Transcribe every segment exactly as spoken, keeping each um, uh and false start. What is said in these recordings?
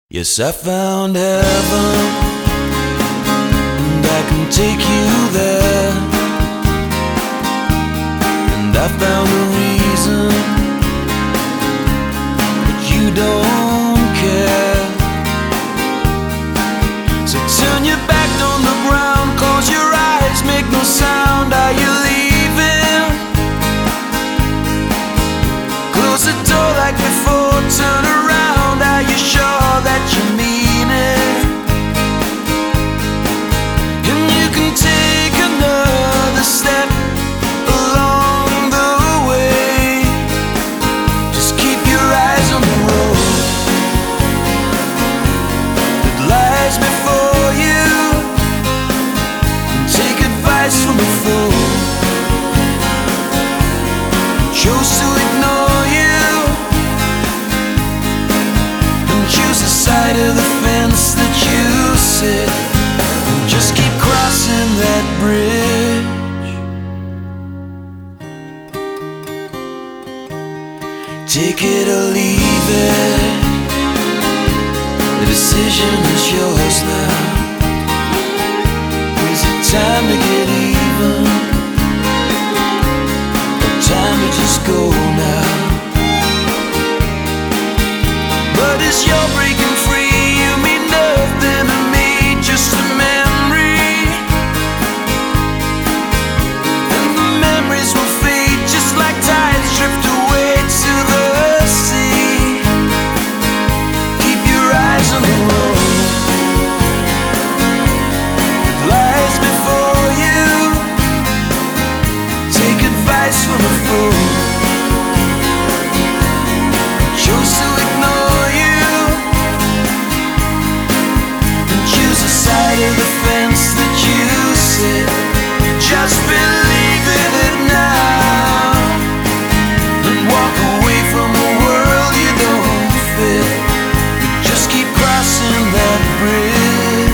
Yes, I found heaven, and I can take you there. And I found a reason, but you don't care. So turn your back on the ground, close your eyes, make no sound. Are you leaving? Close the door like before, turn around. Are you sure that you mean it? And you can take another step along the way. Just keep your eyes on the road that lies before you, and take advice from a fool who chose to ignore you, and choose the side of the fence that you sit, and just keep crossing that bridge. Take it or leave it, the decision is yours now. Is it time to get even, or time to just go now? But as you're breaking free, you mean nothing to me, just a memory. And the memories will fade, just like tides drift away to the sea. Keep your eyes on the road that lies before you. Take advice from a fool who chose to ignore you, and choose the side of the fence that you sit. Just believe in it now, and walk away from a world you don't fit. But just keep crossing that bridge.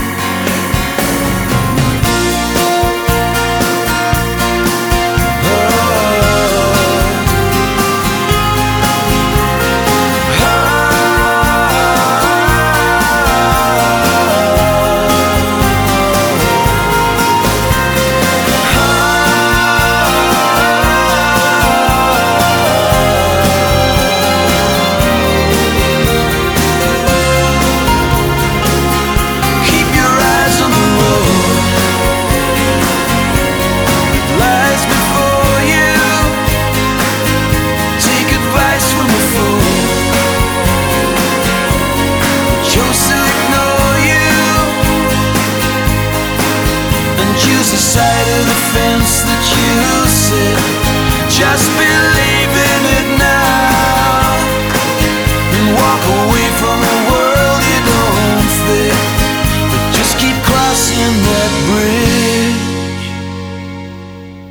Choose the side of the fence that you sit. Just believe in it now, and walk away from a world you don't fit. But just keep crossing that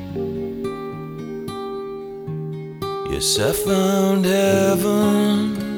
bridge. Yes, I found heaven,